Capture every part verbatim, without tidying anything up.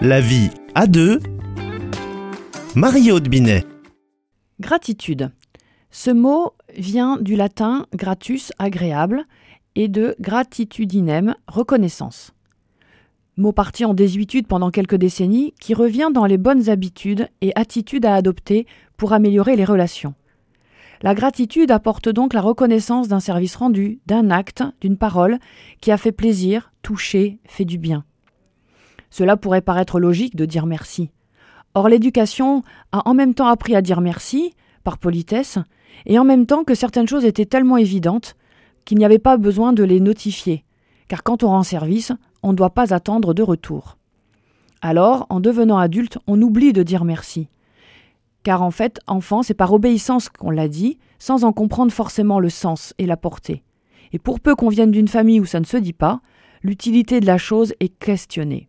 La vie à deux. Marie-Aude Binet. Gratitude. Ce mot vient du latin gratus, agréable, et de gratitudinem, reconnaissance. Mot parti en désuétude pendant quelques décennies, qui revient dans les bonnes habitudes et attitudes à adopter pour améliorer les relations. La gratitude apporte donc la reconnaissance d'un service rendu, d'un acte, d'une parole qui a fait plaisir, touché, fait du bien. Cela pourrait paraître logique de dire merci. Or l'éducation a en même temps appris à dire merci, par politesse, et en même temps que certaines choses étaient tellement évidentes qu'il n'y avait pas besoin de les notifier, car quand on rend service, on ne doit pas attendre de retour. Alors, en devenant adulte, on oublie de dire merci. Car en fait, enfant, c'est par obéissance qu'on l'a dit, sans en comprendre forcément le sens et la portée. Et pour peu qu'on vienne d'une famille où ça ne se dit pas, l'utilité de la chose est questionnée.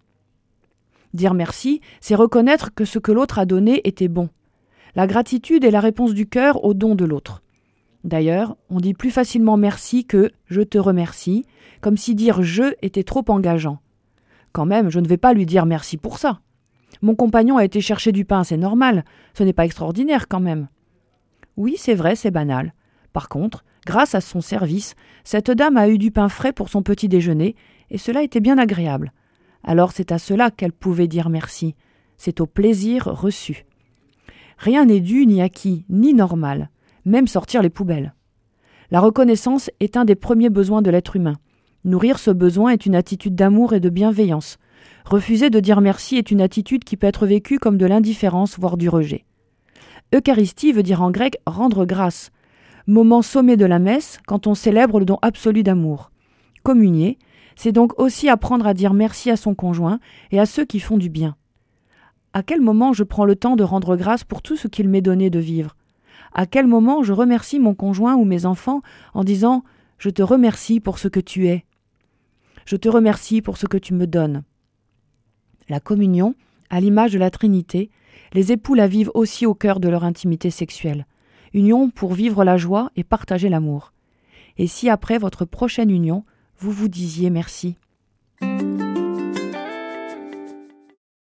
Dire merci, c'est reconnaître que ce que l'autre a donné était bon. La gratitude est la réponse du cœur au don de l'autre. D'ailleurs, on dit plus facilement merci que « je te remercie », comme si dire « je » était trop engageant. Quand même, je ne vais pas lui dire merci pour ça. Mon compagnon a été chercher du pain, c'est normal, ce n'est pas extraordinaire quand même. Oui, c'est vrai, c'est banal. Par contre, grâce à son service, cette dame a eu du pain frais pour son petit déjeuner, et cela était bien agréable. Alors c'est à cela qu'elle pouvait dire merci. C'est au plaisir reçu. Rien n'est dû ni acquis, ni normal, même sortir les poubelles. La reconnaissance est un des premiers besoins de l'être humain. Nourrir ce besoin est une attitude d'amour et de bienveillance. Refuser de dire merci est une attitude qui peut être vécue comme de l'indifférence, voire du rejet. Eucharistie veut dire en grec « rendre grâce », moment sommet de la messe quand on célèbre le don absolu d'amour. Communier, c'est donc aussi apprendre à dire merci à son conjoint et à ceux qui font du bien. À quel moment je prends le temps de rendre grâce pour tout ce qu'il m'est donné de vivre ? À quel moment je remercie mon conjoint ou mes enfants en disant « Je te remercie pour ce que tu es. Je te remercie pour ce que tu me donnes. » La communion, à l'image de la Trinité, les époux la vivent aussi au cœur de leur intimité sexuelle. Union pour vivre la joie et partager l'amour. Et si après votre prochaine union, vous vous disiez merci.